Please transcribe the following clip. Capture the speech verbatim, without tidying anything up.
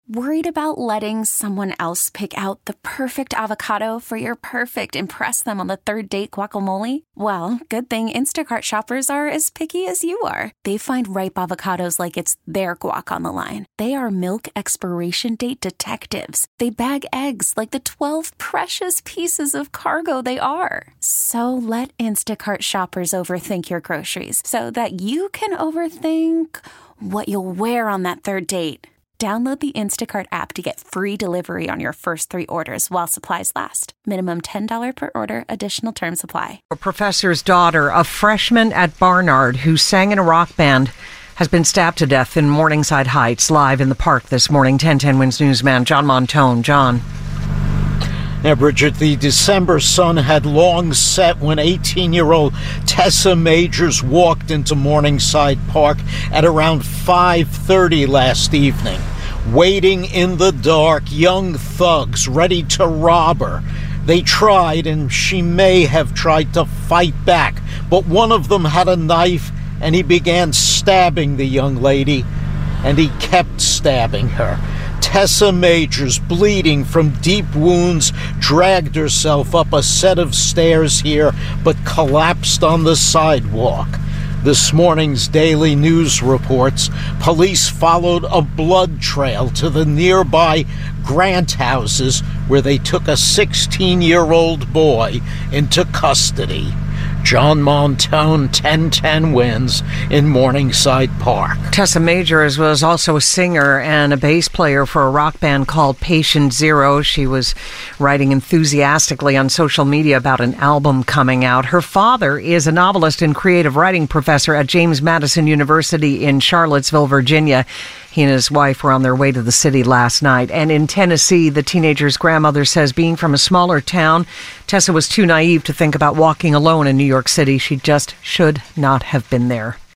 Worried about letting someone else pick out the perfect avocado for your perfect impress them on the third date guacamole? Well, good thing Instacart shoppers are as picky as you are. They find ripe avocados like it's their guac on the line. They are milk expiration date detectives. They bag eggs like the twelve precious pieces of cargo they are. So let Instacart shoppers overthink your groceries so that you can overthink what you'll wear on that third date. Download the Instacart app to get free delivery on your first three orders while supplies last. Minimum ten dollars per order. Additional terms apply. A professor's daughter, a freshman at Barnard who sang in a rock band, has been stabbed to death in Morningside Heights. Live in the park this morning, ten ten Wins newsman John Montone. John. Now, Bridget, the December sun had long set when eighteen-year-old Tessa Majors walked into Morningside Park at around five thirty last evening. Waiting in the dark, young thugs ready to rob her. They tried, and she may have tried to fight back, but one of them had a knife, and he began stabbing the young lady, and he kept stabbing her. Tessa Majors, bleeding from deep wounds, dragged herself up a set of stairs here, but collapsed on the sidewalk. This morning's Daily News reports police followed a blood trail to the nearby Grant houses where they took a sixteen-year-old boy into custody. John Montone, ten ten Wins in Morningside Park. Tessa Majors was also a singer and a bass player for a rock band called Patient Zero. She was writing enthusiastically on social media about an album coming out. Her father is a novelist and creative writing professor at James Madison University in Charlottesville, Virginia. He and his wife were on their way to the city last night. And in Tennessee, the teenager's grandmother says being from a smaller town, Tessa was too naive to think about walking alone in New York City. She just should not have been there.